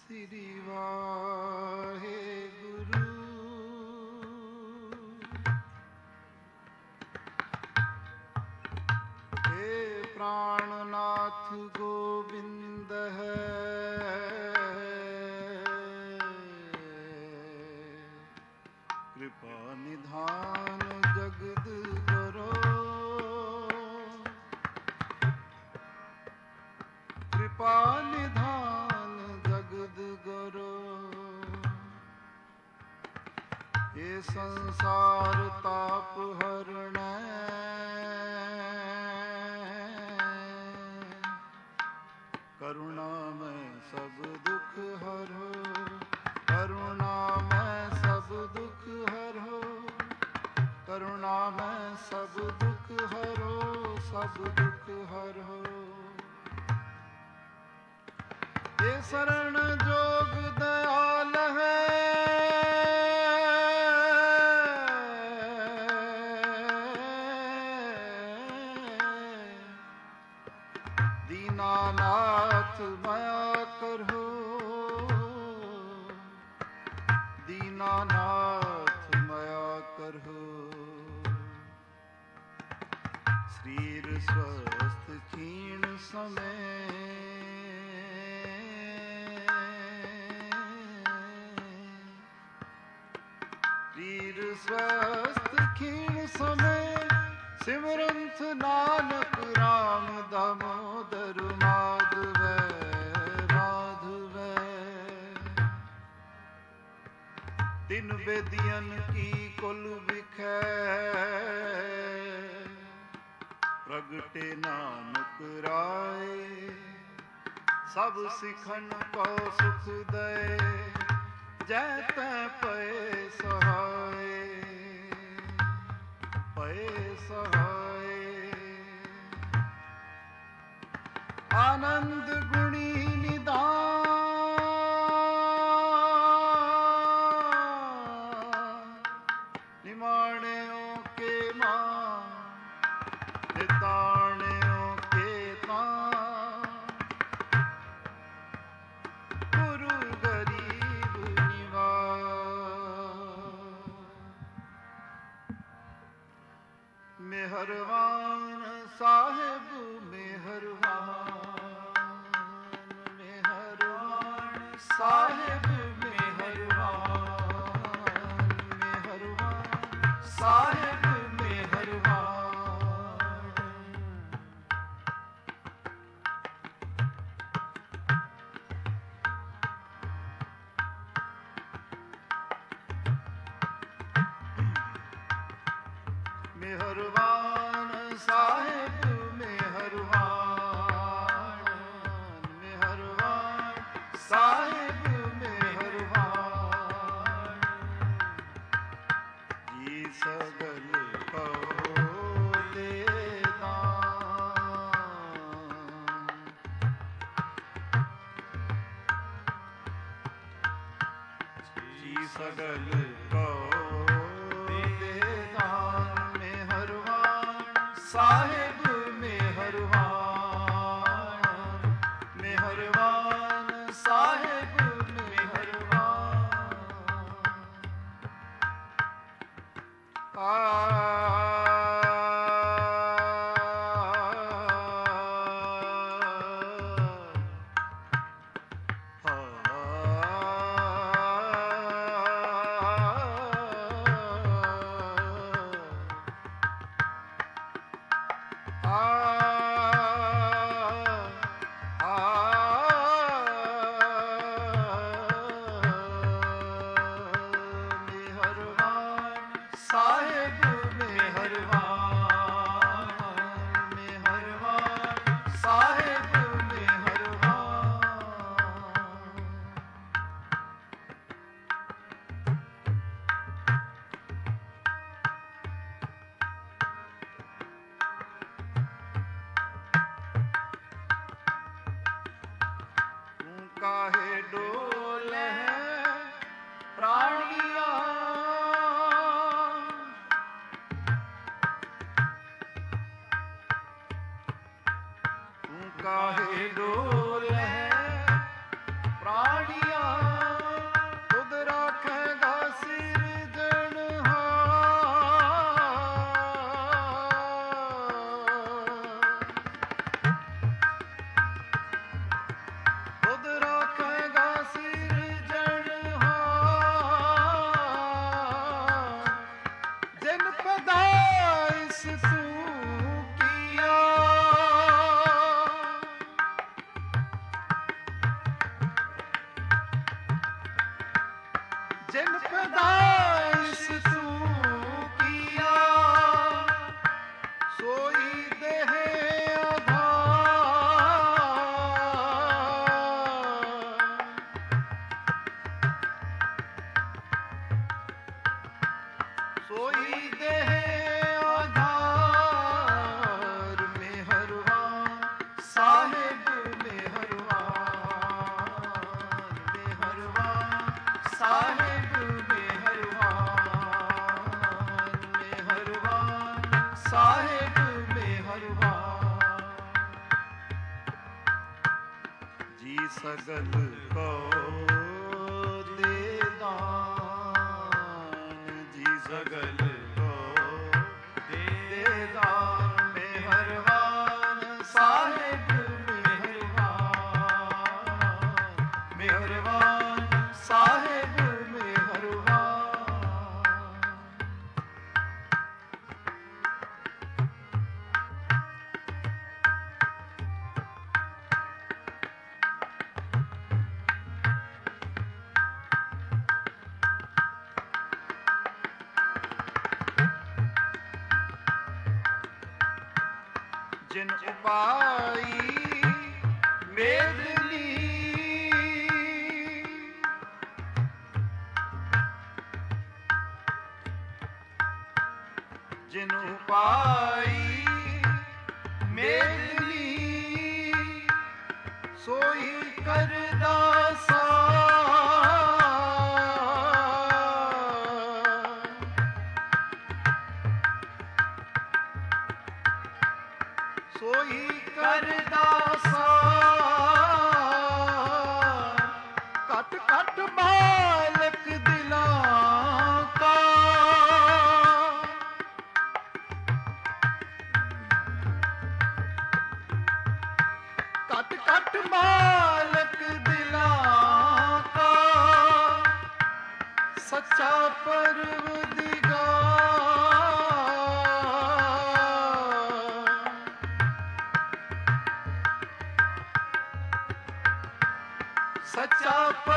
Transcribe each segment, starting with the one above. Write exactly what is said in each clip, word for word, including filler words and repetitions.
श्री वाहे गुरु। हे प्राणनाथ गोविंद है, कृपा निधान जगद करो, कृपा निधान जगद करो। ये संसार ताप हरण, करुणा में सब दुख हरो, करुणा में सब दुख हरो, करुणा में सब दुख हरो, सब दुख हरो। ये शरण जोग दयाल है, दीनानाथ माया करो, दीनानाथ माया करो। शरीर स्वस्थ क्षीण समय, शरीर स्वस्थ क्षीण समय, सिमरंत नानक राम दामोदर माधव माधव। दिन बेदियन की कुल बिखै, प्रगटे नानक राय, सब सिखन को सुख दे, जैते पए सहाय, पए सहाय। आनंद गुणी निदान, निमाणियों के मान, निताणियों के तान, गुरु गरीब निवास। मेहरबान साहिब मेहरबान, मेहरबान साहिब मेहरबान, मेहरबान साहिब मेहरबान। मेहरबान साहिब मेहरबान, मेहरबान साहिब मेहरबान। जी सगल को दे दान, जी सगल को साहिब मेहरबान, मेहरबान साहिब मेहरबान। आ काहे डोल है प्राणिया, तू काहे डोल है प्राणिया। जिन पैदाइश तू किया सोई देह आधार, सोई देह आधार, मेहरबान साहिब मेहरबान, मेहरबान साहिब मेहरबान, मेहरबान साहिब मेहरबान। जी सगल को दे दान, जी सगल को दे दान, मेहरबान साहिब मेहरबान, मेहरबान साहिब मेहरबान। जिन उपाई मेदनी, जिन उपाई मेदनी, सोई कर दासा, सोई कर दासा। कट कट मालक दिलां का, कट कट मालक दिलां का, सच्चा परवदिगार, सच्चा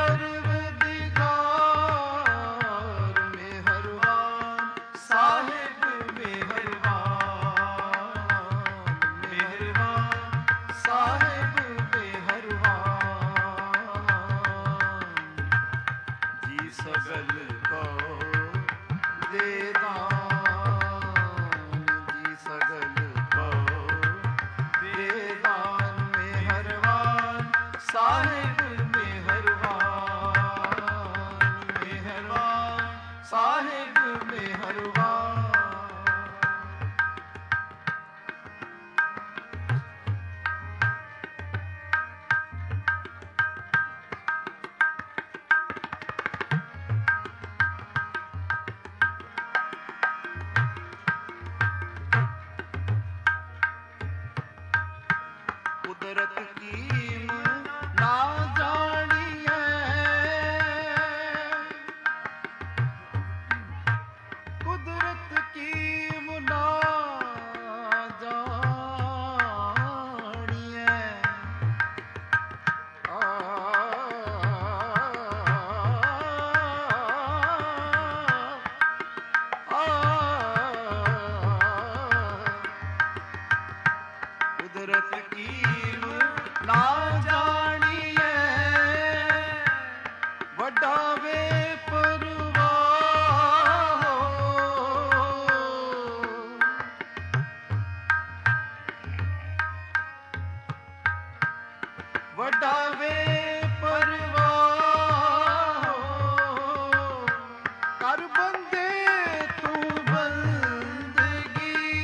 परवदिगार, मेहरबान साहिब मेहरबान, मेहरबान साहिब मेहरबान। जी सगल को दे दान, जी सगल को दे दान, मेहरबान साहिब मेहरबान, मेहरबान साहिब मेहरबान। कुदरत कीम ना जानिए, कुदरत कीम ना जानिए, आ, आ, कुदरत कीम ना जानिए, वड्डा वे परवाह हो, वड्डा वे परवाह हो, कर बंदे तू बंदगी,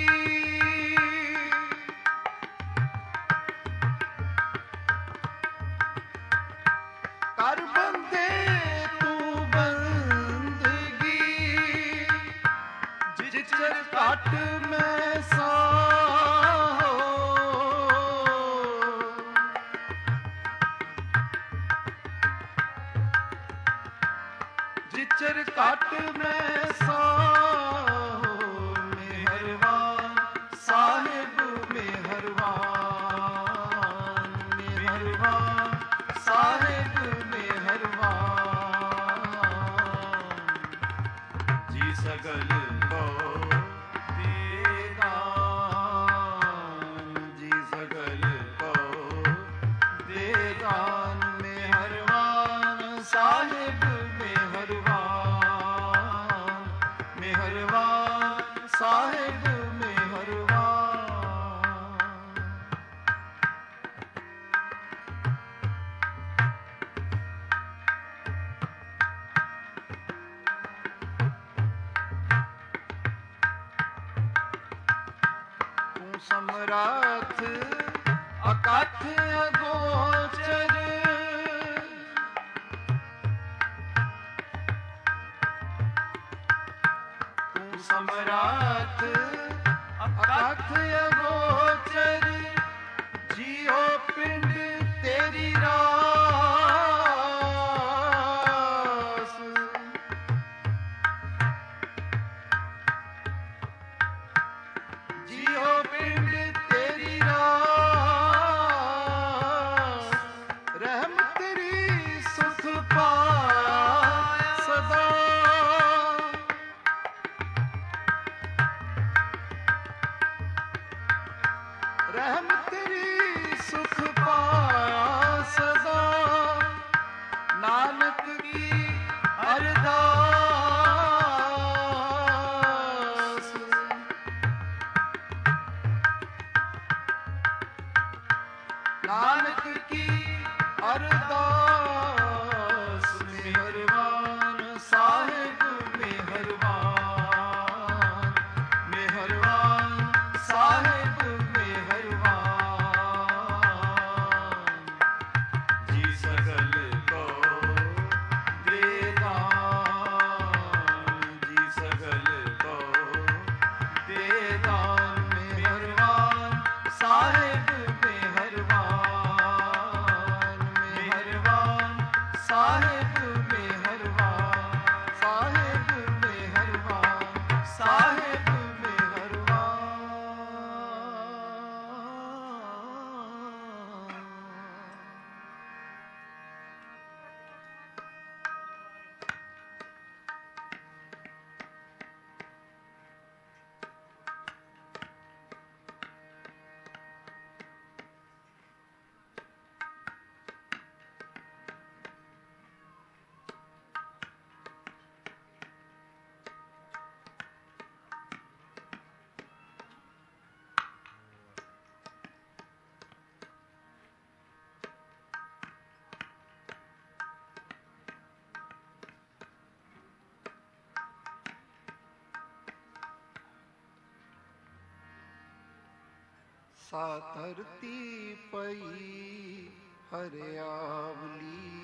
कर बंदे तू बंदगी, जिचर काट में सा हो, जिचर काट में सा हो, मेहरबान साहिब मेहरबान, मेहरबान साहिब मेहरबान। ਸਾਹਿਬ ਮਿਹਰਬਾਨ, ਮਿਹਰਬਾਨ ਸਾਹਿਬ ਮਿਹਰਬਾਨ। ਤੂੰ ਸਮਰੱਥ ਅਕਥ ਅਗੋਚਰ, ਤੂੰ ਸਮਰੱਥ ਅਕਥ ਅਗੋਚਰ, ਜੀਉ ਪਿੰਡ ਤੇਰੀ ਰਾਸ। ਜੀਉ ਪਿੰਡ ਤੇਰੀ ਰਾਸ, ਰਹਿਮ ਤੇਰੀ ਸੁਖ ਪਾਇਆ ਸਦਾ। ਰਹਿਮ ਤੇਰੀ ਸੁਖ ਪਾਇਆ ਸਦਾ, ਨਾਨਕ ਕੀ ਅਰਦਾਸ। ਨਾਨਕ ਕੀ ਅਰਦਾਸ, ਮਿਹਰਬਾਨ ਸਾਹਿਬ ਮਿਹਰਬਾਨ, ਮਿਹਰਬਾਨ ਸਾਹਿਬ ਮਿਹਰਬਾਨ। ਜੀ ਸਗਲ ਕੋ ਦੇਦਾਨ, ਜੀ ਸਗਲ ਕੋ ਦੇਦਾਨ, ਮਿਹਰਬਾਨ ਸਾਹਿਬ ਮਿਹਰਬਾਨ, ਮਿਹਰਬਾਨ ਸਾਹਿਬ ਮਿਹਰਬਾਨ, ਸਾਹਿਬ ਮਿਹਰਬਾਨ, ਸਾਹਿਬ ਮਿਹਰਬਾਨ। ਸਾ ਧਰਤੀ ਪਈ ਹਰਿਆਵਲੀ,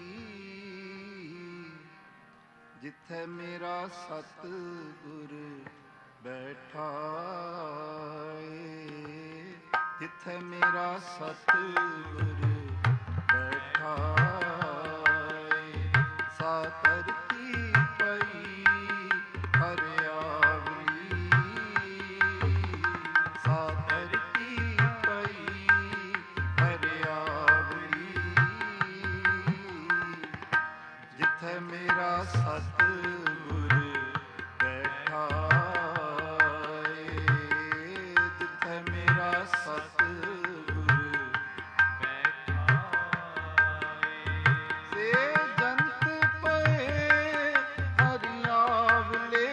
ਜਿੱਥੇ ਮੇਰਾ ਸਤਿਗੁਰ ਬੈਠਾ ਏ, ਜਿੱਥੇ ਮੇਰਾ ਸਤਿਗੁਰ ਬੈਠਾ ਏ। ਸਾ ਧਰਤੀ ਪਈ ਹਰਿਆਵਲੀ, ਸਾ ਧਰਤੀ ਪਈ ਹਰਿਆਵਲੀ, ਜਿੱਥੇ ਮੇਰਾ ਸਤਿਗੁਰ ਬੈਠਾ ਏ, ਜਿੱਥੇ ਮੇਰਾ ਸਤਿਗੁਰ ਬੈਠਾ ਏ। ਸੇ ਜੰਤ ਪਏ ਹਰਿਆਵਲੇ,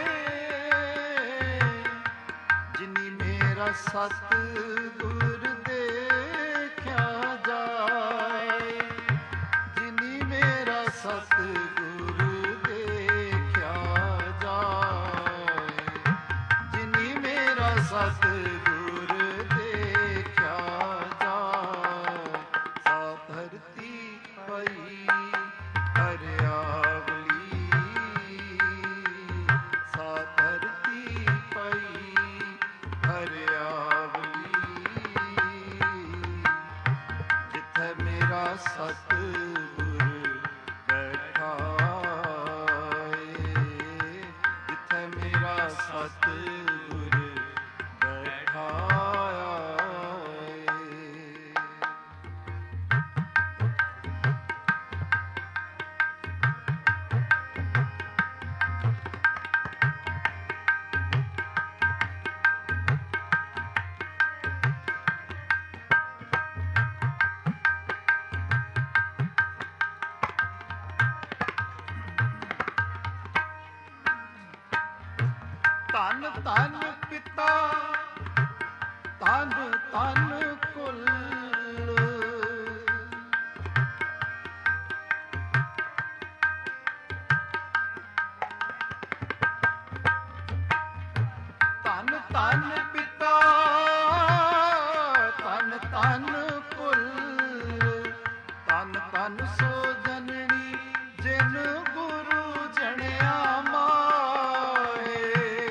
ਜਿਨੀ ਮੇਰਾ ਸਤਿਗੁਰ ਦੇਖਿਆ ਜਾਏ, ਜਿਨੀ ਮੇਰਾ ਸਤਿਗੁਰ ਦੇਖਿਆ ਜਾਏ, ਜਿਨੀ ਮੇਰਾ ਸਤਿਗੁਰ ਦੇਖਿਆ ਜਾਏ। ਸਾ ਧਰਤੀ ਪਈ ਹਰਿਆਵਲੀ, ਸਾ ਧਰਤੀ ਪਈ ਹਰਿਆਵਲੀ, ਜਿੱਥੇ ਮੇਰਾ ਸਤਿਗੁਰ ਬੈਠਾ ਏ, ਜਿੱਥੇ ਮੇਰਾ ਸਤਿਗੁਰ ਬੈਠਾ ਏ। ਧਨ ਧਨ ਪਿਤਾ ਧਨ ਧਨ ਕੁਲ ਧਨ ਧਨ ਪਿਤਾ ਧਨ ਧਨ ਕੁਲ ਧਨ ਧਨ ਸੋ ਜਨਨੀ ਜਿਨ ਗੁਰੂ ਜਣਿਆ ਮਾਏ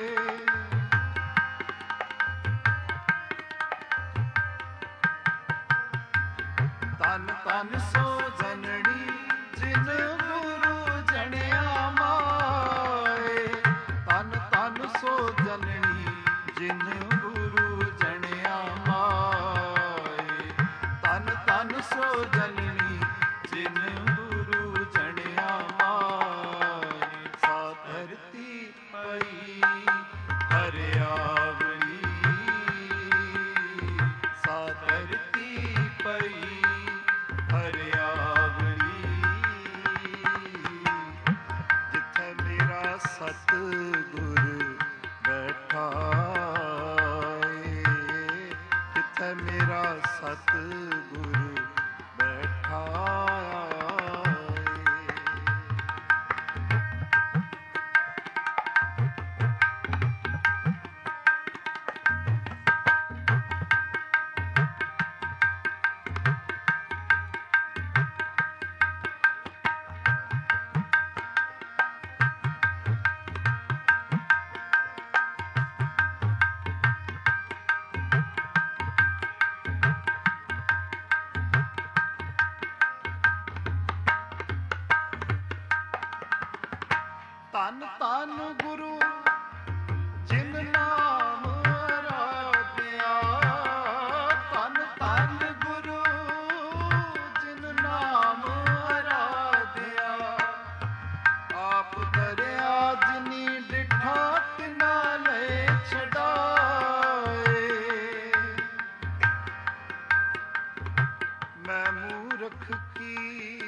ਧਨ ਧਨ ਸੋ ਜਨਨੀ ਜਿਨ ਗੁਰੂ ਜਣਿਆ ਮਾਏ ਧਨ ਧਨ ਸੋ ਜਨਨੀ ਜਿਨ ਗੁਰੂ ਜਣਿਆ ਮਾਏ ਧਨ ਧਨ ਸੋ ਜਨਨੀ ਜਿਨ ਗੁਰੂ ਜਣਿਆ ਮਾਏ ਸਾ ਧਰਤੀ ਪਈ ਹਰਿਆਵਲੀ ਸਾ ਧਰਤੀ ਪਈ ਹਰਿਆਵਲੀ ਜਿੱਥੇ ਮੇਰਾ ਸਤਿਗੁਰ ਬੈਠਾ ਏ ਜਿੱਥੇ ਮੇਰਾ ਸਤਿਗੁਰ ਬੈਠਾ ਧੰਨ ਧੰਨ ਗੁਰੂ ਜਿਨ ਨਾਮ ਆਰਾਧਿਆ ਧੰਨ ਧੰਨ ਗੁਰੂ ਜਿਨ ਨਾਮ ਆਰਾਧਿਆ ਆਪ ਦਰਿਆ ਜਿਨੀ ਡਿਠਾ ਤਿਨਾ ਲੈ ਛਡਾਏ ਮੈਂ ਮੂਰਖ ਕੀ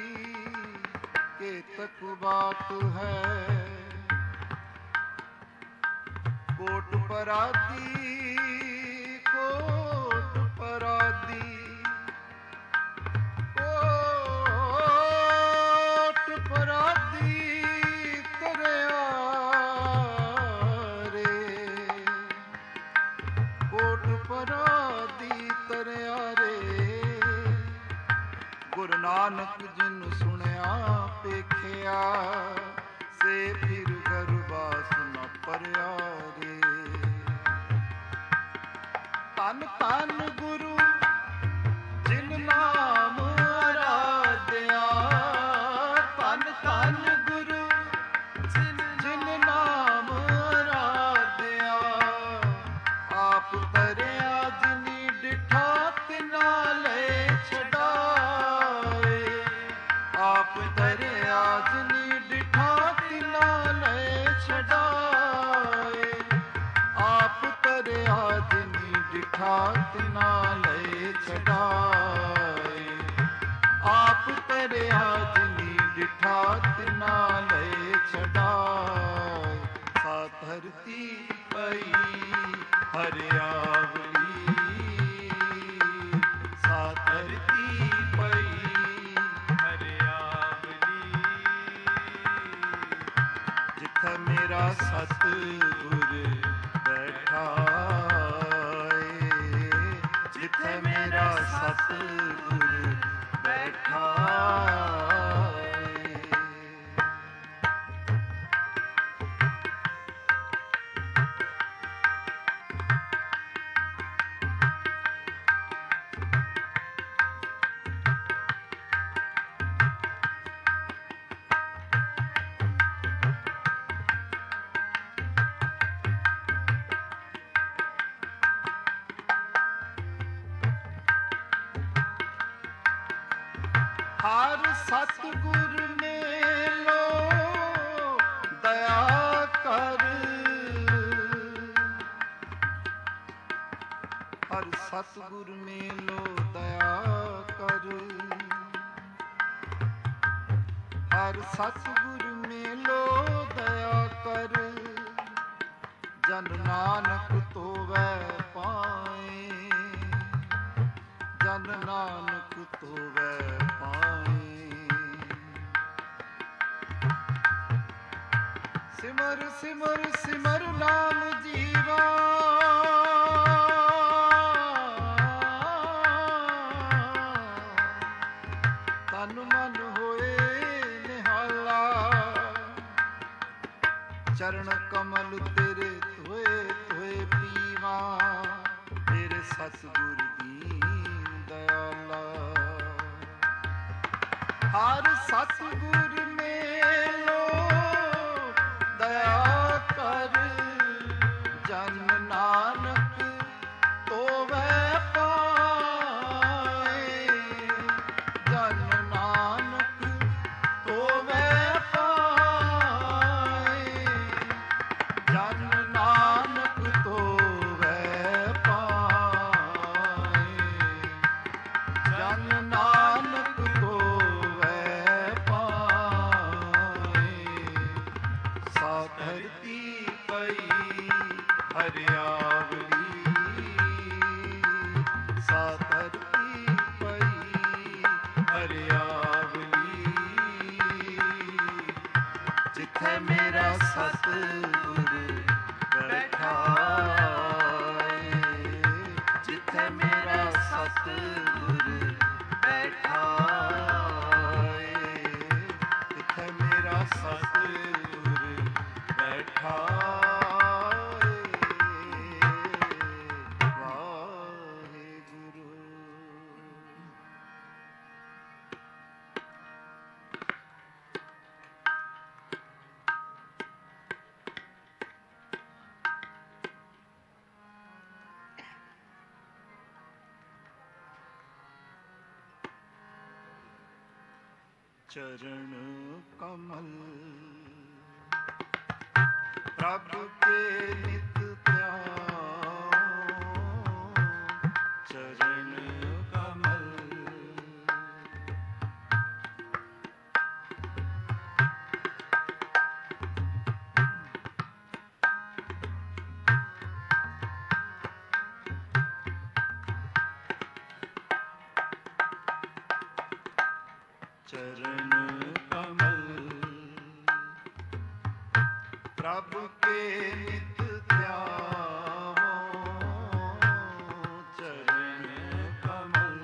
केतक बात है कोट परादी कोट परादी कोट परादी तरिया रे कोट परादी तरिया रे गुरु नानक जिन सुनिया पेखिया से फिर गरबास न परिया रे धन धन गुरु जिन नाम आराध्या धन धन गुरु जिन जिन नाम आराध्या आप तरिया जिनी डिठा तिना ले छड़ाए आप दरिया जिनी डिठा तिना ले छड़ाए आप दरिया जिनी डिठा तिना ले छड़ाए आप दरिया जिनी डिठा तिना ले छड़ाए सा धरती पई हरियावली सा धरती पई जिथे मेरा सतगुर बैठा ए जिथे मेरा सतगुर बैठा ए। हर सतगुर मेलो दया कर हर सतगुर मेलो दया कर हर सतगुर मेलो दया कर ਜਨ ਨਾਨਕ ਤੋਵੈ ਪਾਏ, ਜਨ ਨਾਨਕ ਤੋਵੈ ਪਾਏ। ਸਿਮਰ ਸਿਮਰ ਸਿਮਰ ਨਾਮ ਜੀਵਾ, ਤਨ ਮਨ ਹੋਏ ਨਿਹਾਲਾ। ਚਰਨ ਕਮਲ ਤੇਰੇ ਧੋਏ ਧੋਏ ਪੀਵਾ, ਤੇਰੇ ਸਤਿਗੁਰ ਦੀਨ ਦਇਆਲਾ। ਹਰ ਸਤਿਗੁਰ ਮੇਲੋ ਦਇਆ ਕਰ, ਜਨ ਨਾਨਕ ਤੋਵੈ ਪਾਏ, ਜਨ ਨਾਨਕ ਤੋਵੈ ਪਾਏ, ਜਨ ਨਾਨਕ ਤੋਵੈ ਪਾਏ, ਜਨ ਨਾਨਕ ਤੋਵੈ ਪਾਏ। ਸਾ ਧਰਤੀ ਪਈ ਹਰਿਆਵਲੀ, ਸਾ ਧਰਤੀ ਪਈ ਹਰਿਆਵਲੀ। ਜਿੱਥੇ ਮੇਰਾ ਸਤਿਗੁਰ ਬੈਠਾ ਏ, ਜਿੱਥੇ ਮੇਰਾ ਸਤਿਗੁਰ ਬੈਠਾ ਏ, ਜਿੱਥੇ ਮੇਰਾ ਸਤਿਗੁਰ ਬੈਠਾ ਏ। ਵਾਹਿਗੁਰੂ। चरण कमल प्रभु के नित ध्यान, चरण कमल चरण कमल प्रभु के नित ध्यावो, चरण कमल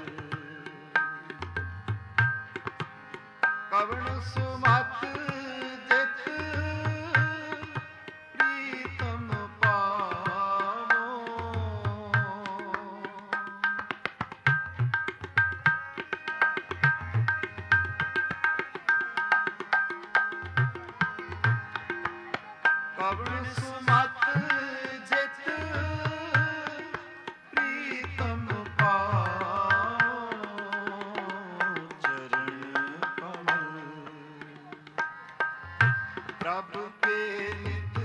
कवण सुमत जित प्रीतम पावो। ਕਵਣ ਸੁਮਤ ਜਿਤ ਪ੍ਰੀਤਮ ਪਾਉ, ਚਰਨ ਕਮਲ ਪ੍ਰਭ ਕੇ ਨਿਤ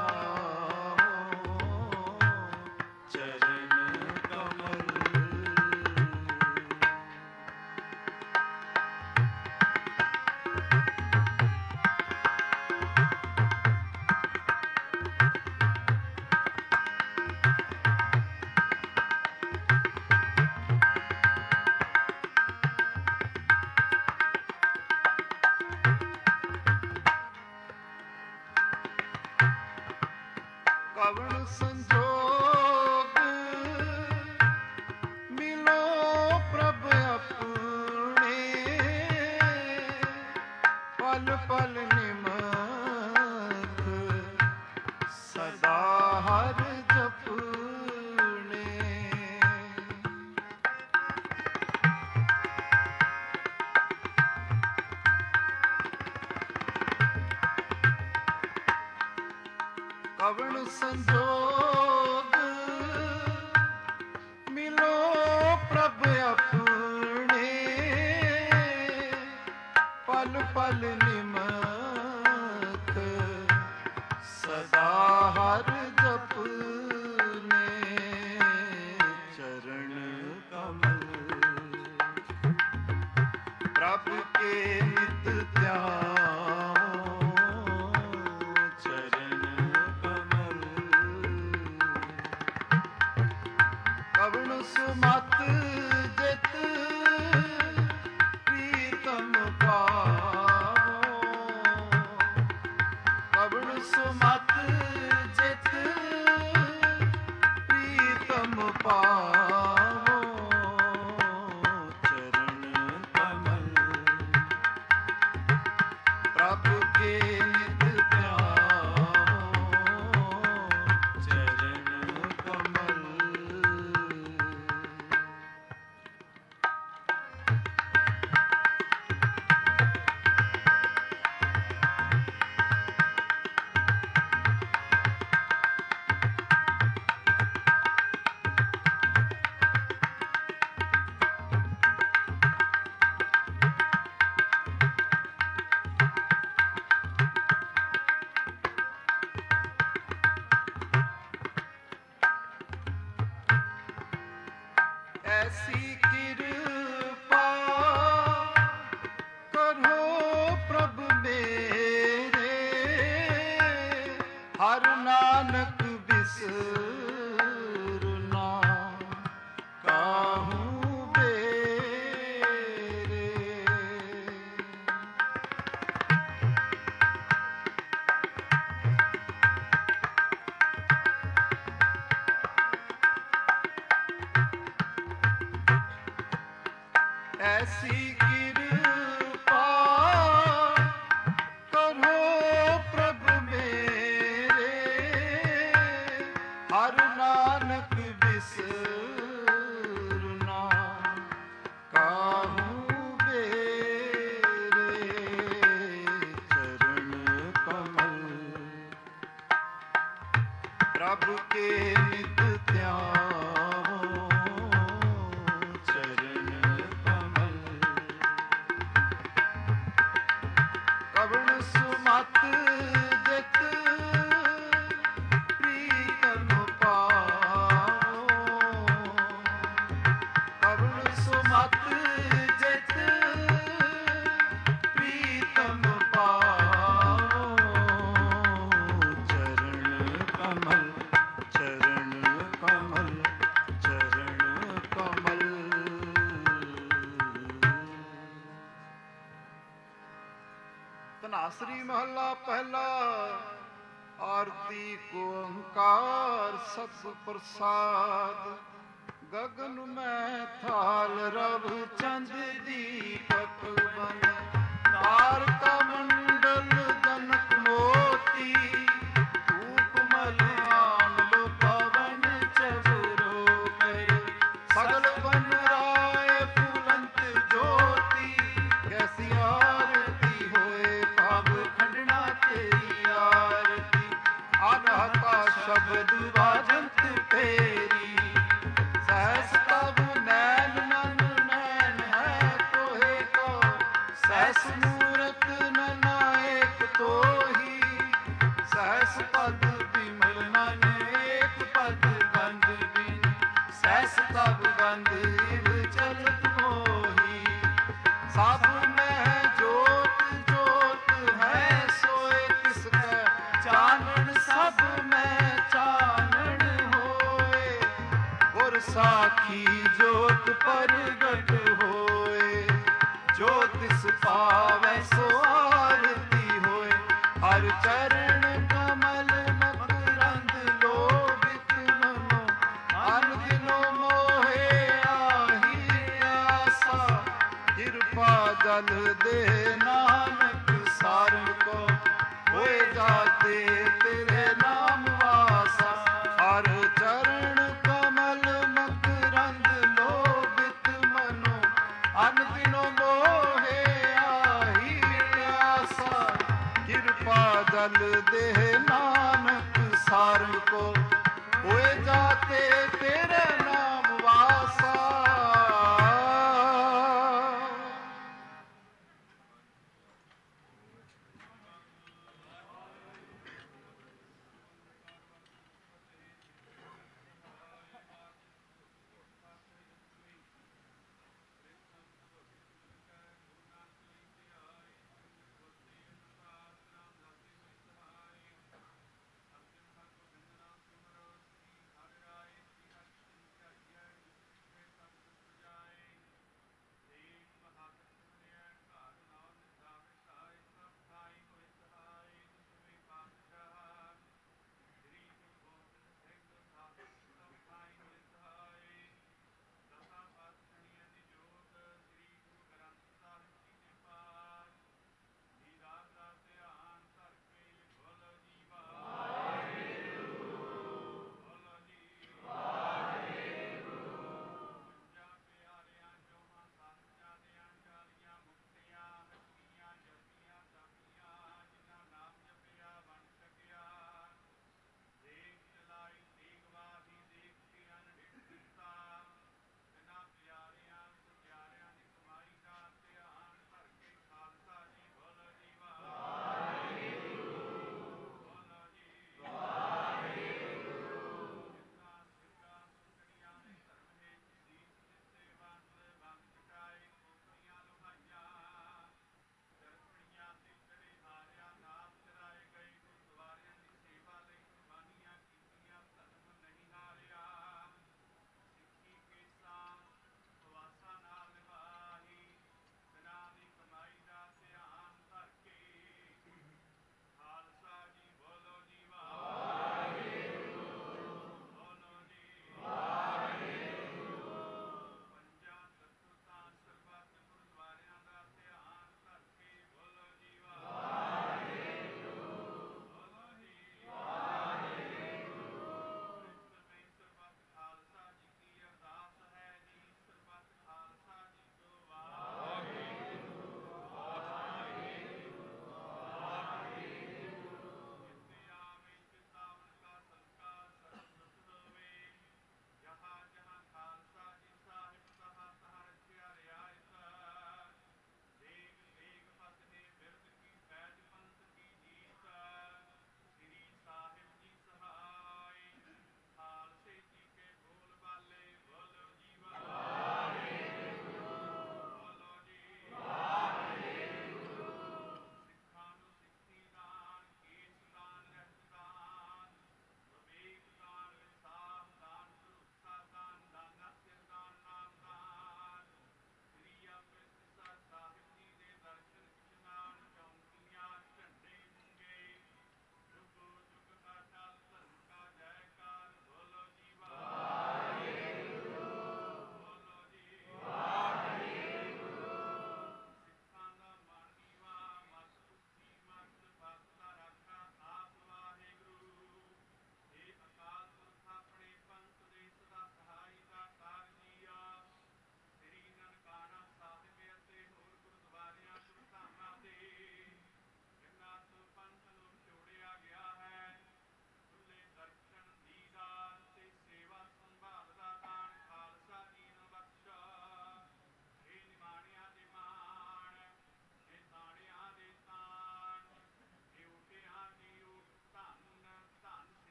ਧਿਆਓ, ਚਰਨ ਕਮਲ। ਕਵਣ ਸੰਜੋਗ ਮਿਲੋ ਪ੍ਰਭ ਆਪਣੇ, ਪਲ ਪਲ ਨਿਮਖ ਸਦਾ ਹਰ ਜਪਣੇ। ਕਵਣ ਸੰਜੋਗ ਮਿਲੋ ਪ੍ਰਭ ਆਪਣੇ, ਪਲ ਪਲ ਨਿਮਖ ਸਦਾ ਹਰ ਜਪਨੇ। ਚਰਨ ਕਮਲ ਪ੍ਰਭ ਕੇ ਨਿਤ ਧਿਆਓ, ਚਰਨ ਕਮਲ। ਪ੍ਰਭ ਕੇ ਨਿਤ ਧਿਆਵੋ ਚਰਨ ਕਮਲ। ऐसी कृपा करो प्रभु मेरे, हर नानक बिसरना काहू बेरे। ऐसी कृपा करो प्रभु मेरे, हर नानक बिसरना काहू बेरे। चरण कमल प्रभु के नित ध्यावो चरण कमल। कवण सुमत जित प्रीतम पाओ, कवण सुमत जित प्रीतम पाओ चरण कमल। चरण कमल चरण कमल। ਧਨਾਸਰੀ ਮਹੱਲਾ ਪਹਿਲਾ। ਆਰਤੀ ਕੋ ਓੰਕਾਰ ਸਤਿ ਪ੍ਰਸਾਦ। ਗਗਨ ਮੈਂ ਥਾਲ ਰਵ ਚੰਦ ਦੀਪਕ ਬਨ, ਤਾਰਕਾ ਮੰਡਲ ਜਨਕ ਮੋਤੀ। ਧੂਪ ਮਲਿਆਨ ਲੋ ਪਵਨ ਚਵਰੋ ਕਰ, ਸਗਲ ਬਨ ਰਾਏ ਫੁਲੰਤ ਜੋਤੀ। ਕੈਸੀ ਆਰਤੀ ਹੋਏ ਭਾਵ ਖੰਡਣਾ ਤੇਰੀ ਆਰਤੀ। ਅਨਹਤਾ ਸ਼ਬਦ ਵਾਜੰਤ ਫੇਰੀ, ਸਹਿਸ ਤਬ ਨੈਣ ਨਨ ਨੈਣ ਹੈ ਤੋਹੇ ਕੋ। ਸਹਿਸ ਮੂਰਤ ਨਨਾਇਕ ਤੋਹੀ, ਸਹਿਸ ਪਦ ਬਿਮਲ ਮਨ ਏਕ ਪਦ ਗੰਧ ਬਿਨ। ਸਹਿਸ ਤਬ ਗੰਧ ਇਵ ਚਲਤ ਮੋਹੀ, ਸਭ ਮਹਿ ਜੋਤ ਜੋਤ ਹੈ ਸੋਏ ਤਿਸਕੈ। ਚਾਨਣ ਸਭ ਮਹਿ ਚਾਨਣ ਹੋਏ, ਗੁਰ ਸਾਖੀ ਜੋਤ ਪ੍ਰਗਟ ਹੋਏ। ਜੋ ਤਿਸ ਪਾਵੈ ਸੋ ਆਰਤੀ ਹੋਏ, ਹਰ ਚਰਨ ਕਮਲ ਮਕਰੰਦ ਲੋਭਿਤ ਮਨੋ। ਅਨ ਦਿਨੋ ਮੋਹੇ ਆਹੀ ਆਸਾ, ਕਿਰਪਾ ਜਲ ਦੇ ਨਾਨਕ ਸਾਰੰਗ ਕੋ। ਹੋਏ ਜਾਤੇ ਤੇਰੇ ਨਾਮ ਵਾਸਾ, ਹਰ ਚਰਨ ਕਮਲ ਮਕਰੰਦ ਲੋਭਿਤ ਮਨੋ। ਅਨ ਦਿਨੋ ਮੋਹੇ ਆਹੀ ਆਸਾ, ਕਿਰਪਾ ਜਲ ਦੇ ਨਾਨਕ ਸਾਰੰਗ ਕੋ। ਹੋਏ ਜਾਤੇ ਤੇਰੇ ਨਾਮ ਵਾਸਾ।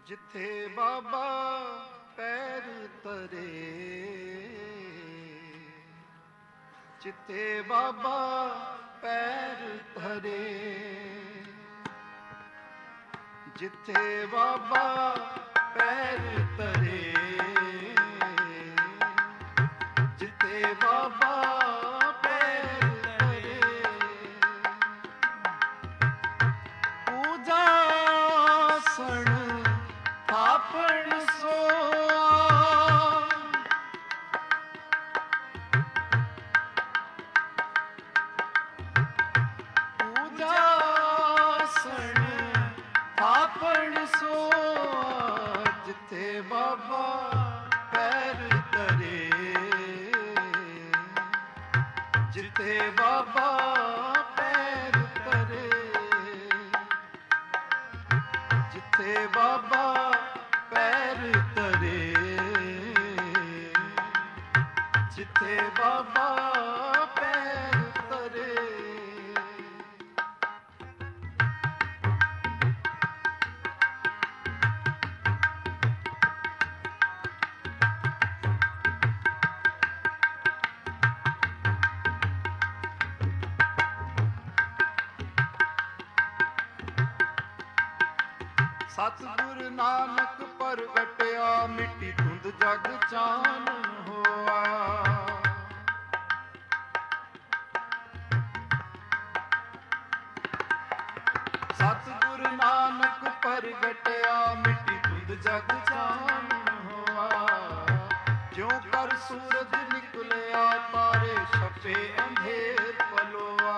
ਜਿੱਥੇ ਬਾਬਾ ਪੈਰ ਧਰੇ, ਜਿੱਥੇ ਬਾਬਾ ਪੈਰ ਧਰੇ, ਜਿੱਥੇ ਬਾਬਾ ਪੈਰ ਧਰੇ, ਜਿੱਥੇ ਬਾਬਾ ਪੈਰ ਧਰੇ, ਪੂਜਾ ਸਣ ਥਾਪਣ ਸੋਆ, ਪੂਜਾ ਸਣ ਥਾਪਣ ਸੋਆ, ਜਿੱਥੇ ਬਾਬਾ ਪੈਰ ਧਰੇ, ਜਿੱਥੇ ਬਾਬਾ ਪੈਰ ਧਰੇ, ਜਿੱਥੇ ਬਾਬਾ ਪੈਰ ਧਰੇ, ਜਿੱਥੇ ਬਾਬਾ ਪੈਰ ਧਰੇ। ਸਤਿਗੁਰ ਨਾਨਕ ਪ੍ਰਗਟਿਆ, ਮਿੱਟੀ ਧੁੰਦ ਜਗ ਚਾਨਣ ਹੋਆ। ਸਤਿਗੁਰ ਨਾਨਕ ਪ੍ਰਗਟਿਆ, ਮਿੱਟੀ ਧੁੰਦ ਜਗ ਚਾਨਣ ਹੋਆ। ਜਿਉ ਕਰ ਸੂਰਜ ਨਿਕਲਿਆ, ਤਾਰੇ ਛਪੇ ਅੰਧੇਰ ਪਲੋਆ।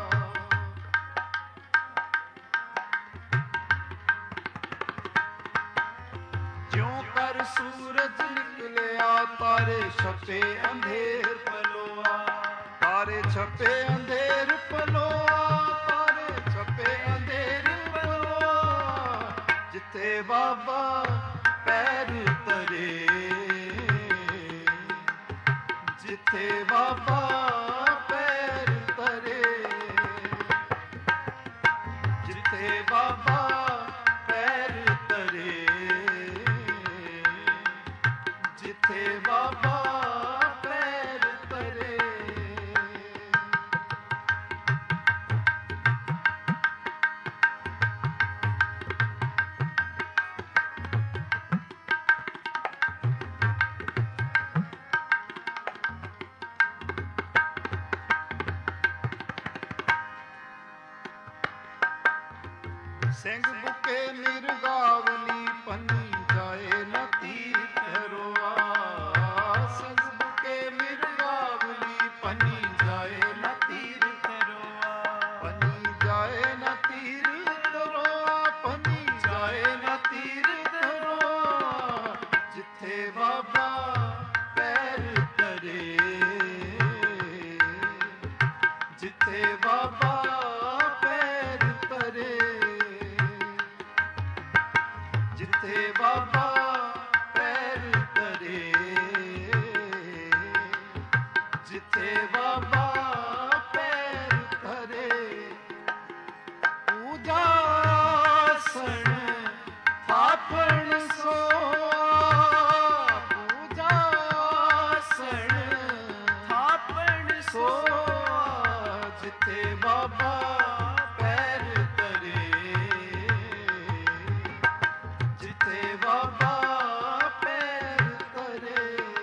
ਜਿਉ ਕਰ ਸੂਰਜ ਨਿਕਲਿਆ, ਤਾਰੇ ਛਪੇ ਅੰਧੇਰ ਪਲੋਆ। ਤਾਰੇ ਛਪੇ ਅੰਧੇਰ ਪਲੋਆ, ਤਾਰੇ ਛਪੇ ਅੰਧੇਰ ਪਲੋਆ। ਜਿੱਥੇ ਬਾਬਾ ਪੈਰ ਧਰੇ, ਜਿੱਥੇ ਬਾਬਾ ਪੈਰ ਧਰੇ, ਜਿੱਥੇ ਬਾਬਾ ਪੈਰ ਧਰੇ, ਜਿੱਥੇ ਬਾਬਾ ਪੈਰ ਧਰੇ। ਸਿੰਘ ਬੁਕੇ ਮਿਰਗਾਵਲੀ, ਪੰਨੀ ਜਾਏ ਨਾ ਤੀਰਥ ਰੋਆ। ਸਿੰਘ ਬੁਕੇ ਮਿਰਗਾਵਲੀ, ਪੰਨੀ ਜਾਏ ਨਾ ਤੀਰਥ ਰੋਆ। ਪੰਨੀ ਜਾਏ ਨਾ ਤੀਰਥ ਰੋਆ, ਪੰਨੀ ਜਾਏ ਨਾ ਤੀਰਥ ਰੋਆ। ਜਿੱਥੇ ਬਾਬਾ ਪੈਰ ਧਰੇ, ਜਿੱਥੇ ਬਾਬਾ ਪੈਰ ਧਰੇ, ਜਿੱਥੇ ਬਾਬਾ ਪੈਰ ਧਰੇ, ਜਿੱਥੇ ਬਾਬਾ ਪੈਰ ਧਰੇ। ਪੂਜਾ ਸਣ ਥਾਪਣ ਸੋਆ, ਪੂਜਾ ਸਣ ਥਾਪਣ ਸੋਆ। ਜਿੱਥੇ ਬਾਬਾ ਪੈਰ ਧਰੇ, ਜਿੱਥੇ ਬਾਬਾ ਪੈਰ ਧਰੇ।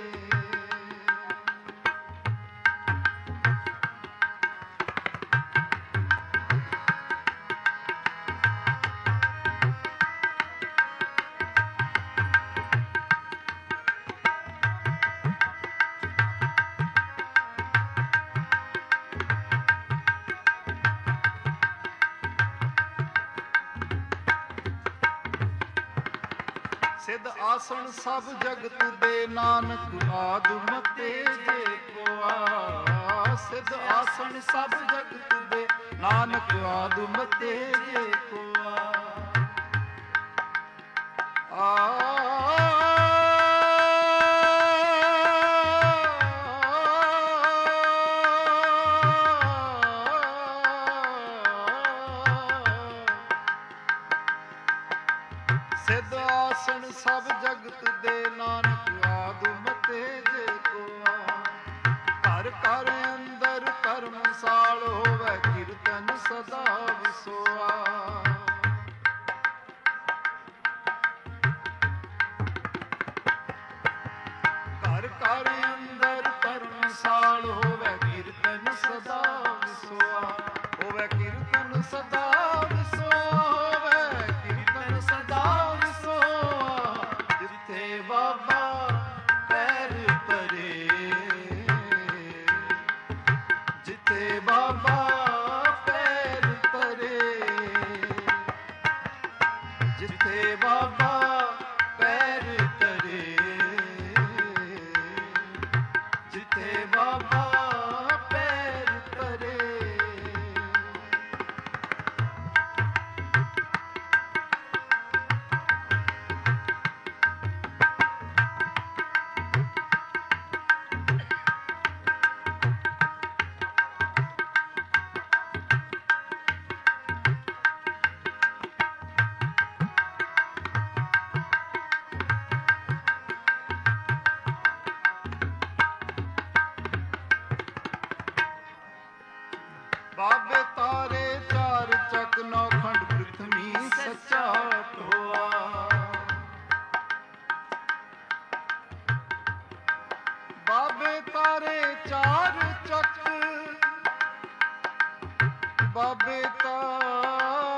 ਸਿਧ ਆਸਣ ਸਭ ਜਗਤ ਦੇ, ਨਾਨਕ ਆਦਿ ਮਤੇ ਜੇ ਕੋਆ। ਸਿਧ ਆਸਣ ਸਭ ਜਗਤ ਦੇ, ਨਾਨਕ ਆਦਿ ਮਤੇ ਜੇ ਕੋਆ। ਆ ਸਿਧ ਆਸਣ ਸਭ ਜਗਤ ਦੇ, ਨਾਨਕ ਆਦਿ ਮਤੇ ਜੇ ਕੋਆ। ਘਰ ਘਰ ਅੰਦਰ ਧਰਮਸਾਲ ਹੋਵੇ, ਕੀਰਤਨ ਸਦਾ ਵਿਸੋਆ। ਘਰ ਘਰ ਅੰਦਰ ਧਰਮਸਾਲ ਹੋਵੇ, ਕੀਰਤਨ ਸਦਾ ਵਿਸੋਆ। ਹੋਵੇ ਕੀਰਤਨ ਸਦਾ ਵਿਸੋਆ, ਹੋਵੇ ਕੀਰਤਨ ਸਦਾ ਵਿਸੋਆ। ਜਿੱਥੇ ਬਾਬਾ ਪੈਰ ਧਰੇ, ਜਿੱਥੇ ਬਾਬਾ ਪੈਰ ਧਰੇ, ਜਿੱਥੇ ਬਾਬਾ ਪੈਰ ਧਰੇ, ਜਿੱਥੇ ਬਾਬਾ ਪੈਰ ਧਰੇ। ਬਾਬੇ ਤਾਰੇ ਚਾਰ ਚੱਕ, ਨੌ ਖੰਡ ਪ੍ਰਿਥਵੀ ਸੱਚਾ ਟੋਆ। ਬਾਬੇ ਤਾਰੇ ਚਾਰ ਚੱਕ, ਬਾਬੇ ਤਾਰੇ,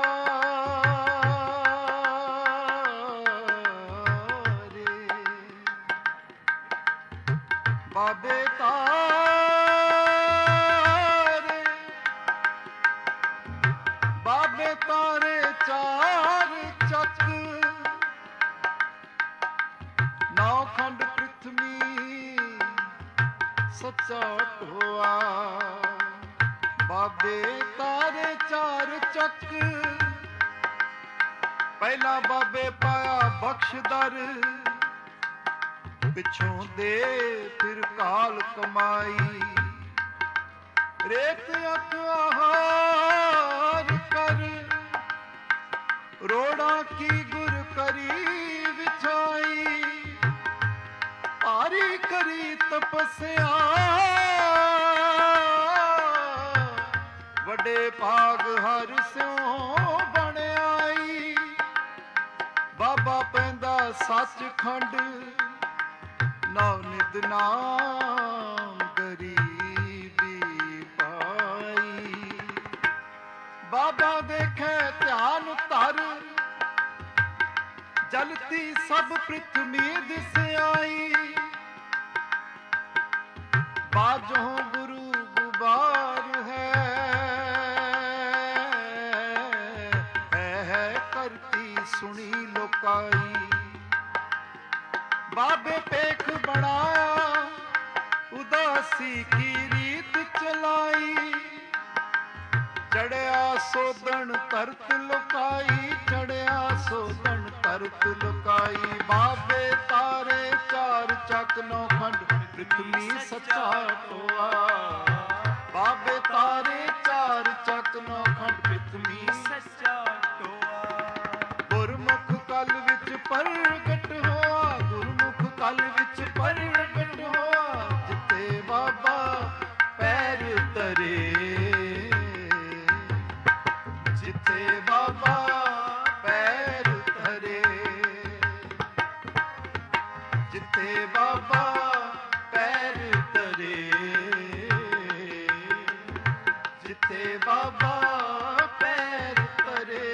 ਬਾਬੇ ਤਾਰੇ, ਬਾਬੇ ਤਾਰੇ ਚਾਰ ਚੱਕ, ਨੌ ਖੰਡ ਪ੍ਰਿਥਵੀ ਸੱਚਾ ਟੋਆ। ਬਾਬੇ ਤਾਰੇ ਚਾਰ ਚੱਕ, ਪਹਿਲਾ ਬਾਬੇ ਪਾਇਆ ਬਖਸ਼ਦਰ, ਪਿੱਛੋਂ ਦੇ ਫਿਰ ਕਾਲ ਕਮਾਈ। ਰੇਤ ਅੱਖ ਆਹਾਰ ਕਰ, ਰੋੜਾ ਕੀ ਗੁਰ ਕਰੀ ਵਿਛਾਈ। ਭਾਰੀ ਕਰੀ ਤਪੱਸਿਆ, ਵੱਡੇ ਭਾਗ ਹਰ ਸਿਉ ਬਣ ਆਈ। ਬਾਬਾ ਪੈਂਦਾ ਸੱਚਖੰਡ, ਨਵ ਨਿਤ ਨਾਮ ਗਰੀਬੀ ਪਾਈ। ਬਾਬਾ ਦੇਖੇ ਧਿਆਨ ਧਰ, ਜਲਤੀ ਸਭ ਪ੍ਰਿਥਵੀ ਦਿਸ ਆਈ। ਬਾਜੋਂ ਗੁਰੂ ਗੁਬਾਰ ਹੈ, ਹੈ ਹੈ ਕਰਤੀ ਸੁਣੀ ਲੋਕਾਈ। ਬਾਬੇ ਪੇਖ ਬਣਾਇਆ, ਉਦਾਸੀ ਕੀ ਰੀਤ ਚਲਾਈ। ਚੜਿਆ ਸੋਧਣ ਧਰਤ ਲੁਕਾਈ, ਚੜਿਆ ਸੋਧਣ ਧਰਤ ਲੁਕਾਈ। ਬਾਬੇ ਤਾਰੇ ਚਾਰ ਚੱਕ, ਨੌ ਖੰਡ ਪ੍ਰਿਥਵੀ ਸੱਚਾ ਟੋਆ। ਬਾਬੇ ਤਾਰੇ ਚਾਰ ਚੱਕ, ਨੌ ਖੰਡ ਪ੍ਰਿਥਵੀ ਸੱਚਾ ਟੋਆ। ਗੁਰਮੁਖ ਕਲ ਵਿੱਚ ਪ੍ਰਗਟ ਹੋਆ, ਗੁਰਮੁਖ ਕਲ ਵਿੱਚ ਪ੍ਰਗਟ ਹੋਆ। ਜਿੱਥੇ ਬਾਬਾ ਪੈਰ ਧਰੇ, ਜਿੱਥੇ ਬਾਬਾ ਪੈਰ ਧਰੇ, ਜਿੱਥੇ ਬਾਬਾ ਪੈਰ ਧਰੇ, ਜਿੱਥੇ ਬਾਬਾ ਪੈਰ ਧਰੇ।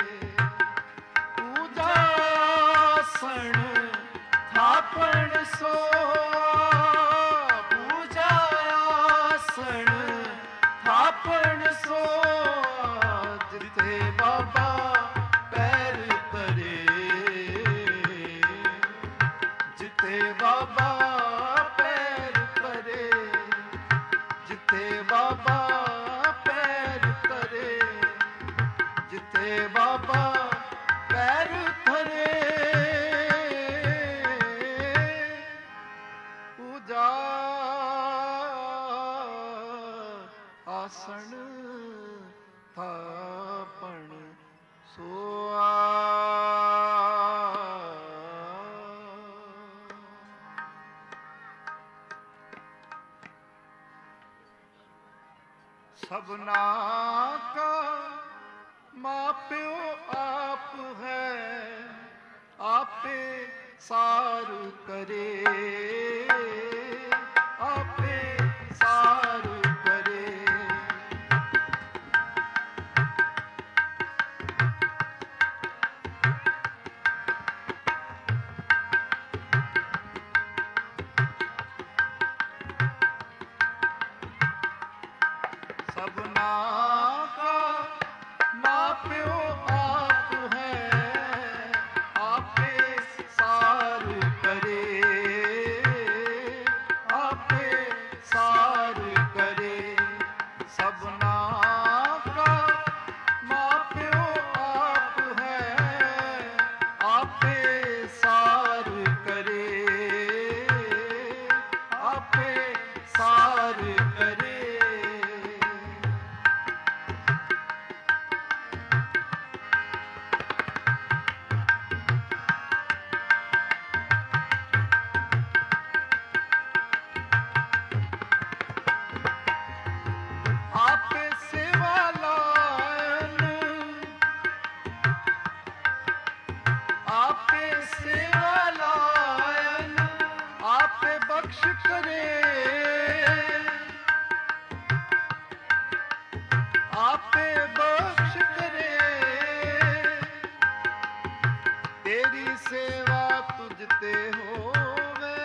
ਪੂਜਾ ਆਸਣ ਥਾਪਣ ਸੋਆ, ਪੂਜਾ ਆਸਣ ਥਾਪਣ ਸੋਆ। ਜਿੱਥੇ ਬਾਬਾ ਪੈਰ ਧਰੇ, ਜਿੱਥੇ ਬਾਬਾ ਪੈਰ ਧਰੇ, ਜਿੱਥੇ ਬਾਬਾ ਪੈਰ ਧਰੇ, ਜਿੱਥੇ ਬਾਬਾ ਪੈਰ ਧਰੇ। ਪੂਜਾ ਆਸਣ ਥਾਪਣ ਸੋਆ। ਸਭਨਾ ਕਾ ਮਾਂ ਪਿਓ ਆਪ ਹੈ, ਆਪੇ ਸਾਰ ਕਰੇ, ਆਪੇ ਸਾਰ ਕਰੇ। ਸਭਨਾ ਕਾ ਮਾਂ ਪਿਓ ਆਪ ਹੈ, ਆਪੇ ਸਾਰ ਕਰੇ, ਆਪੇ ਸਾਰ ਕਰੇ। ਸਭਨਾ ਕਾ ਮਾਂ ਪਿਓ ਆਪ ਹੈ, ਆਪੇ ਸਾਰ ਕਰੇ, ਆਪੇ ਸਾਰ ਕਰੇ। ਆਪੇ ਸੇਵਾ ਲਾਇਨ, ਆਪੇ ਸੇਵਾ ਲਾਇਨ, ਆਪੇ ਬਖਸ਼ ਕਰੇ, ਆਪੇ ਬਖਸ਼ ਕਰੇ। ਤੇਰੀ ਸੇਵਾ ਤੁਝ ਤੇ ਹੋਵੇ,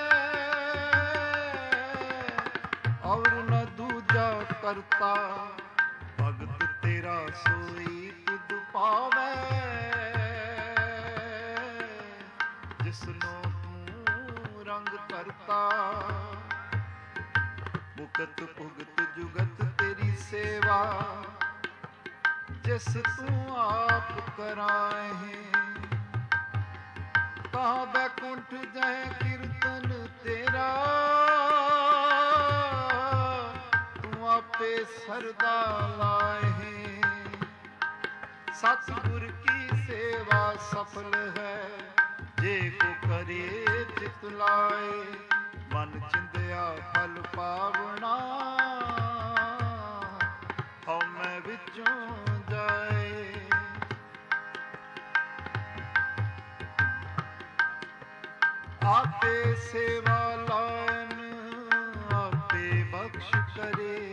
ਔਰ ਨ ਦੂਜਾ ਕਰਤਾ, ਭਗਤ ਤੇਰਾ ਸੋਈ ਤੁਧ ਪਾਵੈ, ਜਿਸਨੂੰ ਤੂੰ ਰੰਗ ਕਰਤਾ। ਮੁਕਤ ਭੁਗਤ ਜੁਗਤ ਤੇਰੀ ਸੇਵਾ, ਜਿਸ ਤੂੰ ਆਪ ਕਰਾਏ। ਕਹਾਂ ਬੈਕੁੰਠ ਜੈ ਕੀਰਤਨ ਤੇਰਾ, ਤੂੰ ਆਪੇ ਸਰਦਾ ਲਾਏ। ਸਤਿਗੁਰ ਕੀ ਸੇਵਾ ਸਫਲ ਹੈ, ਜੇ ਕੋ ਕਰੇ ਚਿਤ ਲਾਏ। ਮਨ ਚਿੰਦਿਆ ਫਲ ਪਾਵਣਾ, ਹਉਮੈ ਵਿੱਚੋਂ ਜਾਏ। ਆਪੇ ਸੇਵਾ ਲਾਇਨ, ਆਪੇ ਬਖਸ਼ ਕਰੇ,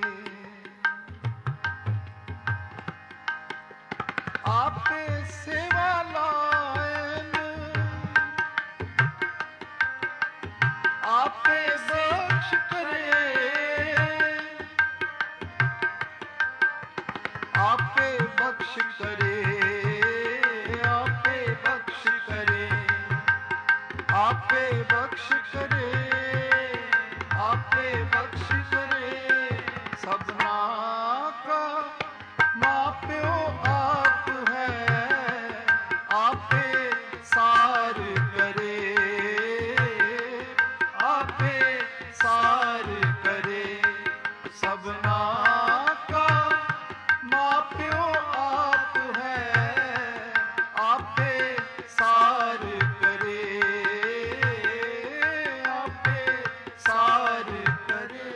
ਆਪੇ ਸੇਵਾ ਲਾਇਨ, ਆਪੇ ਬਖਸ਼ ਕਰੇ, ਆਪੇ ਬਖਸ਼ ਕਰੇ, ਆਪੇ ਬਖਸ਼ ਕਰੇ, ਆਪੇ ਬਖਸ਼ ਕਰੇ, ਆਪੇ ਬਖਸ਼ ਕਰੇ। ਸਭਨਾ ਕਾ ਮਾਂ ਪਿਓ ਆਪ ਹੈ, ਆਪੇ ਸਾਰ ਕਰੇ, ਆਪੇ ਸਾਰ ਕਰੇ। ਸਭਨਾ ਕਾ ਮਾਂ ਪਿਓ ਆਪ ਹੈ, ਆਪੇ ਸਾਰ ਕਰੇ, ਆਪੇ ਸਾਰ ਕਰੇ।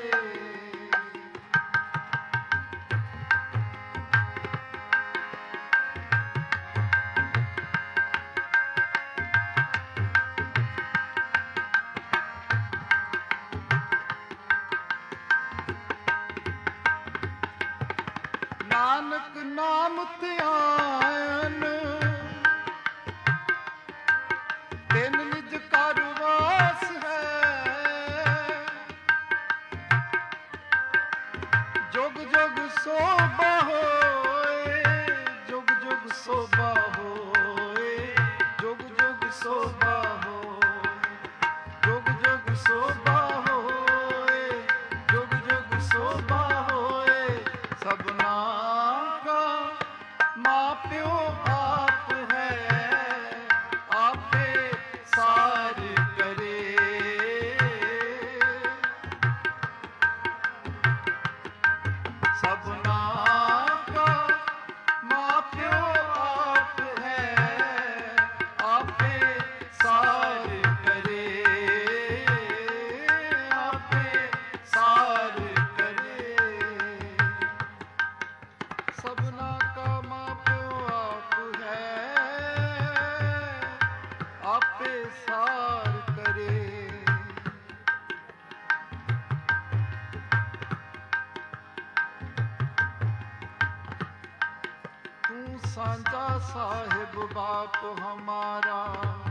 ਨਾਨਕ ਨਾਮ ਧਿਆਨ, ਤਿਨ ਨਿਜ ਘਰ ਵਾਸ ਹੈ। ਜੁਗ ਜੁਗ ਸੋਭਾ ਹੋਏ, ਜੁਗ ਜੁਗ ਸੋਭਾ ਹੋਏ, ਜੁਗ ਜੁਗ ਸੋਭਾ ਹੋਏ, ਜੁਗ ਜੁਗ ਸੋਭਾ ਹੋਏ, ਜੁਗ ਜੁਗ ਸੋਭਾ ਹੋਏ। ਸਭਨਾ ਕਾ ਮਾਂ ਪਿਓ ਆਪ ਸਭਨਾ ਕਾ ਮਾਂ ਪਿਓ ਆਪ ਹੈ, ਆਪੇ ਸਾਰ ਕਰੇ। ਤੂੰ ਸਾਂਝਾ ਸਾਹਿਬ ਬਾਪ ਹਮਾਰਾ,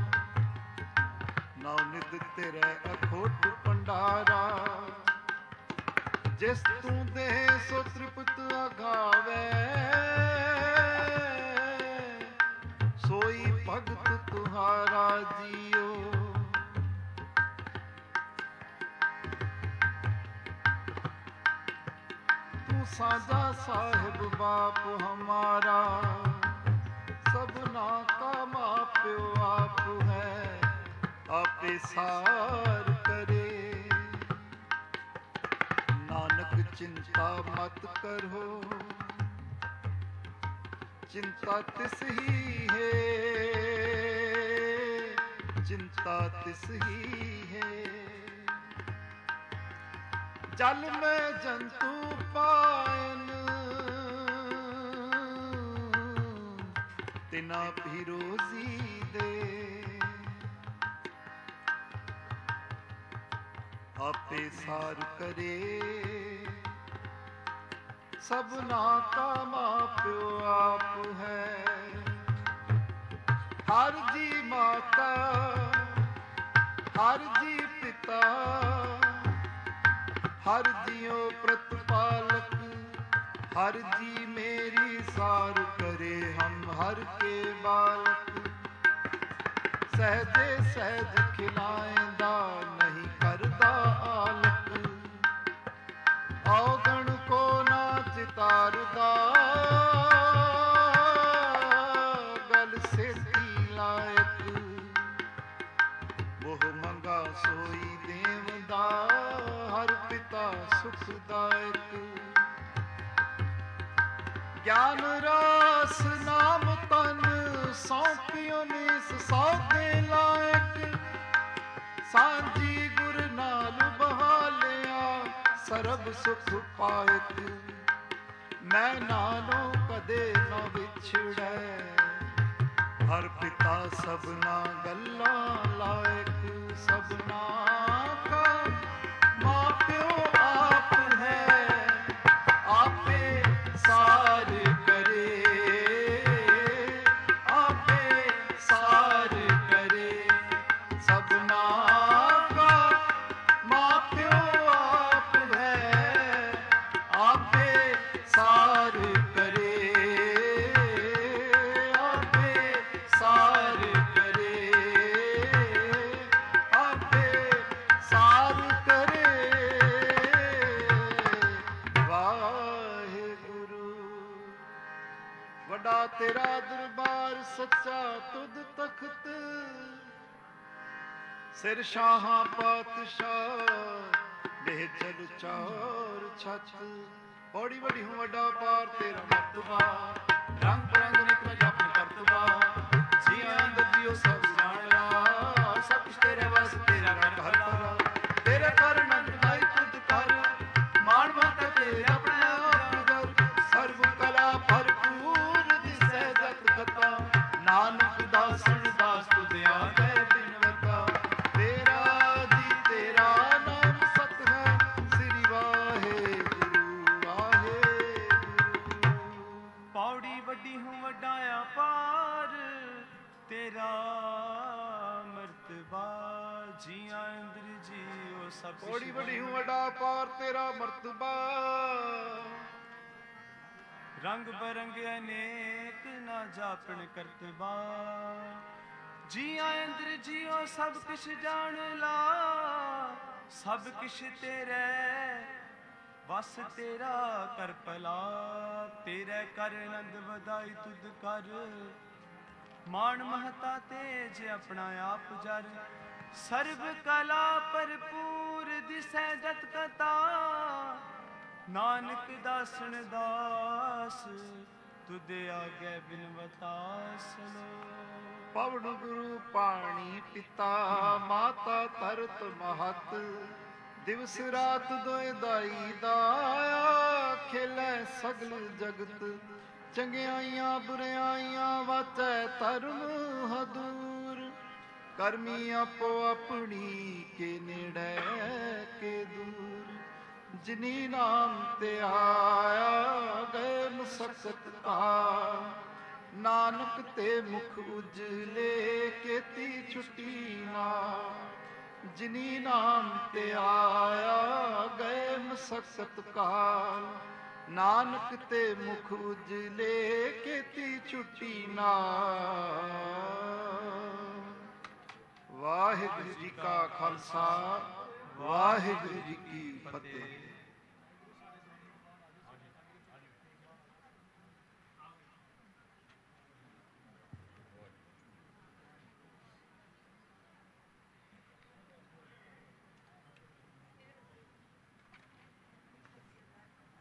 ਨਾਉ ਨਿਧ ਤੇਰੇ ਅਖੋਟ ਭੰਡਾਰਾ। ਜਿਸ ਤੂੰ ਦੇ ਸੋ ਤ੍ਰਿਪਤ ਅਗਾਵੇ, ਸੋਈ ਭਗਤ ਤੁਹਾਰਾ ਜੀਓ। ਤੂੰ ਸਾਂਝਾ ਸਾਹਿਬ ਬਾਪ ਹਮਾਰਾ, ਸਭਨਾ ਕਾ ਮਾਂ ਪਿਓ ਆਪ ਹੈ, ਆਪੇ ਸਾਰ ਕਰੇ। ਨਾਨਕ ਚਿੰਤਾ ਮਤ ਕਰੋ, ਚਿੰਤਾ ਤਿਸ ਹੀ ਹੈ, ਚਿੰਤਾ ਤਿਸ ਹੀ ਹੈ। ਜਲ ਮੈਂ ਜੰਤੂ ਪਾਇਨ, ਤਿਨਾ ਭੀ ਰੋਜ਼ੀ ਦੇ। ਆਪੇ ਸਾਰ ਕਰੇ, ਸਭਨਾ ਕਾ ਮਾਂ ਪਿਓ ਆਪ ਹੈ। ਹਰ ਜੀ ਮਾਤਾ, ਹਰ ਜੀ ਪਿਤਾ, ਹਰ ਜੀਉ ਪ੍ਰਤਪਾਲਕ। ਹਰ ਜੀ ਮੇਰੀ ਸਾਰ ਕਰੇ, ਹਮ ਹਰ ਕੇ ਬਾਲਕ। ਸਹਿਜੇ ਸਹਿਜ ਖਿਲਾਇਂਦਾ, ਨਹੀਂ ਕਰਦਾ ਆਲਕ। ਔਗਣ ਕੋ ਨਾ ਚਿਤਾਰਦਾ, ਗਲ ਸੇਤੀ ਲਾਇਕ। ਮੋਹ ਮੰਗਾ ਸੋਈ ਦੇਵਦਾ, ਹਰ ਪਿਤਾ ਸੁਖਦਾਇਕ। ਗਿਆਨ ਰਸ ਨਾਮ ਤਨ, ਸੌਂਪਿਓ ਨਿਸ ਸੌਦੇ ਲਾਇਕ। ਸਾਂਝੀ ਗੁਰ ਨਾਲ ਬਹਾਲਿਆ, ਸਰਬ ਸੁਖ ਪਾਇਕ। ਮੈਂ ਨਾਲੋਂ ਕਦੇ ਨਾ ਵਿਛੜੈ, ਹਰ ਪਿਤਾ ਸਭਨਾ ਗੱਲਾਂ ਲਾਇਕ। ਸਭਨਾ ਕਾ ਮਾਂ ਪਿਓ ਆਪ ਹੈ, ਆਪੇ ਸਾਰ ਕਰੇ, ਆਪੇ ਸਾਰ ਕਰੇ। ਸਭਨਾ ਕਾ ਮਾਂ ਪਿਓ ਆਪ ਹੈ, ਆਪੇ ਸਾਰ ਕਰੇ, ਆਪੇ ਸਾਰ ਕਰੇ, ਆਪੇ ਸਾਰ ਕਰੇ। ਵਾਹਿਗੁਰੂ। ਵੱਡਾ ਤੇਰਾ ਦਰਬਾਰ ਸੱਚਾ ਤੁਧ ਤਖਤ, ਸਿਰ ਸ਼ਾਹਾਂ ਪਾਤਸ਼ਾਹ ਦੇਹ ਚਲ ਚਾਰ ਛੱਤ। ਬੜੀ ਵੱਡੀ ਹੂੰ ਵੱਡਾ ਪਾਰ ਤੇਰਾ ਮਰਤਬਾ, ਰੰਗ ਬਰੰਗ ਨਿਕਲ ਜਪ ਕਰਤਬਾ। ਜੀਆਂ ਅੰਦਰ ਜੀਓ ਸਭ ਜਾਣਿਆ, ਸਭ ਕੁਛ ਤੇਰੇ ਵਸ ਤੇਰਾ ਕਰ ਹਰ ਪਰਾ। ਤੇਰੇ ਕਰ ਨੰਦ ਨਾਈ ਤੁਧ ਕਰ, ਮਾਣ ਮਤ ਤੇਰੇ ਆਪਣੇ ਆਪ ਦਰ। ਸਰਬ ਕਲਾ ਭਰਪੂਰ ਦਿਸੈ ਜਤ ਕਥਾ, ਨਾਨਕ ਦਾਸਨ ਦਾਸ ਤੁਧ ਆਗੇ ਬਿਨਵਤਾ। ਤੇਰਾ ਜੀ ਤੇਰਾ ਨਾਮ ਸਤ ਹੈ, ਸ੍ਰੀ ਵਾਹਿਗੁਰੂ ਵਾਹਿਗੁਰੂ। ਪੌੜੀ ਵੱਡੀ ਹੂੰ ਵੱਡਾਇਆ ਪਾਰ, ਤੇਰਾ ਮਰਤਬਾ। ਜੀਆਂ ਇੰਦਰ ਜੀਓ ਸਭ ਪੌੜੀ ਵੱਡੀ ਹੂੰ ਵੱਡਾ ਪਾਰ, ਤੇਰਾ ਮਰਤਬਾ। ਰੰਗ ਬਰੰਗ ਅਨੇਕ ਨਾ ਜਾਪਣ ਕਰਤਬਾ। ਜੀਆਂ ਇੰਦਰ ਜੀਓ ਸਭ ਕਿਛ ਜਾਣ ਲਾ, ਸਭ ਕਿਛ ਤੇਰੇ ਵਸ ਤੇਰਾ ਕਰ ਭਲਾ। ਤੇਰੇ ਕਰ ਆਨੰਦ ਵਧਾਈ ਤੁਧ ਕਰ, ਮਾਣ ਮਹਤਾ ਤੇਜ ਆਪਣਾ ਆਪ ਜਰ। ਸਰਬ ਕਲਾ ਭਰਪੂਰ ਦਿਸੈ ਜਤ ਕਥਾ, ਨਾਨਕ ਦਾਸਨ ਦਾਸ ਤੁਧ ਆਗੇ ਬਿਨਵਤਾ ਸਲੋ। ਪਵਨ ਗੁਰੂ ਪਾਣੀ ਪਿਤਾ, ਮਾਤਾ ਧਰਤ ਮਹਤ। ਦਿਵਸ ਰਾਤ ਦੋਇ ਦਾਈ ਦਾਇਆ, ਖੇਲੇ ਸਗਲ ਜਗਤ ਚੰਗਿਆਈਆਂ ਬੁਰਿਆਈਆਂ, ਵਾਚੈ ਧਰਮ ਹਦੂਰ। ਕਰਮੀ ਆਪੋ ਆਪਣੀ, ਕੇ ਨੇੜੇ ਕੇ ਦੂਰ। ਜਿਨੀ ਨਾਮ ਤੇ ਆਇਆ, ਗਏ ਮੁਸਕਤ ਕਾ। ਨਾਨਕ ਤੇ ਮੁਖ ਉਜਲੇ, ਕੀਤੀ ਛੁੱਟੀ ਨਾ। ਜਿਨੀ ਨਾਮ ਤੇ ਆਇਆ, ਗਏ ਮੁਸਕਤ ਕਾਲ। ਨਾਨਕ ਤੇ ਮੁਖ ਉਜਲੇ, ਕੀਤੀ ਛੁੱਟੀ ਨਾ। ਵਾਹਿਗੁਰੂ ਜੀ ਕਾ ਖਾਲਸਾ, ਵਾਹਿਗੁਰੂ ਜੀ ਕੀ ਫਤਿਹ।